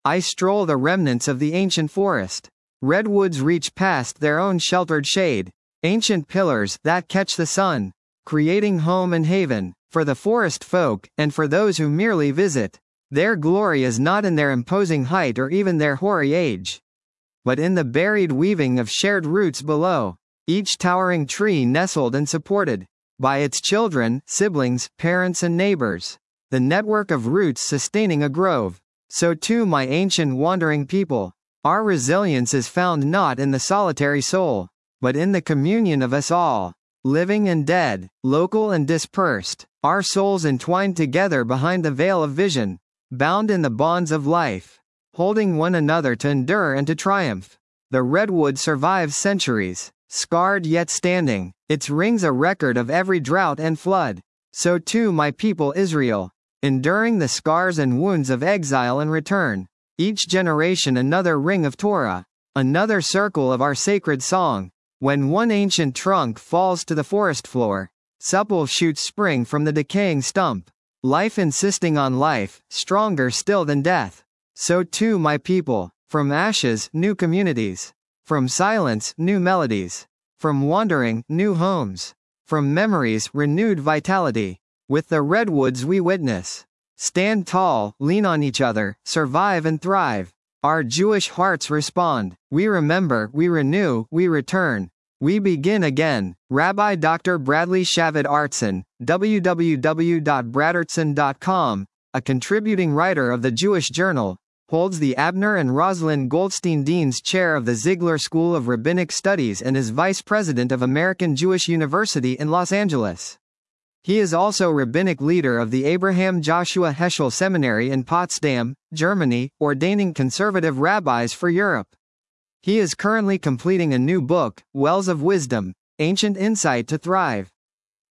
I stroll the remnants of the ancient forest. Redwoods reach past their own sheltered shade, ancient pillars that catch the sun, creating home and haven for the forest folk, and for those who merely visit. Their glory is not in their imposing height or even their hoary age, but in the buried weaving of shared roots below, each towering tree nestled and supported by its children, siblings, parents and neighbors. The network of roots sustaining a grove. So too my ancient wandering people. Our resilience is found not in the solitary soul, but in the communion of us all, living and dead, local and dispersed, our souls entwined together behind the veil of vision, bound in the bonds of life, holding one another to endure and to triumph. The redwood survives centuries, scarred yet standing, its rings a record of every drought and flood. So too my people Israel, enduring the scars and wounds of exile and return, each generation another ring of Torah, another circle of our sacred song. When one ancient trunk falls to the forest floor, supple shoots spring from the decaying stump, life insisting on life, stronger still than death. So too my people, from ashes, new communities, from silence, new melodies, from wandering, new homes, from memories, renewed vitality. With the redwoods we witness, stand tall, lean on each other, survive and thrive. Our Jewish hearts respond. We remember, we renew, we return. We begin again. Rabbi Dr. Bradley Shavit Artson, www.bradartson.com, a contributing writer of the Jewish Journal, holds the Abner and Rosalind Goldstein Dean's Chair of the Ziegler School of Rabbinic Studies and is Vice President of American Jewish University in Los Angeles. He is also rabbinic leader of the Abraham Joshua Heschel Seminary in Potsdam, Germany, ordaining conservative rabbis for Europe. He is currently completing a new book, Wells of Wisdom, Ancient Insight to Thrive.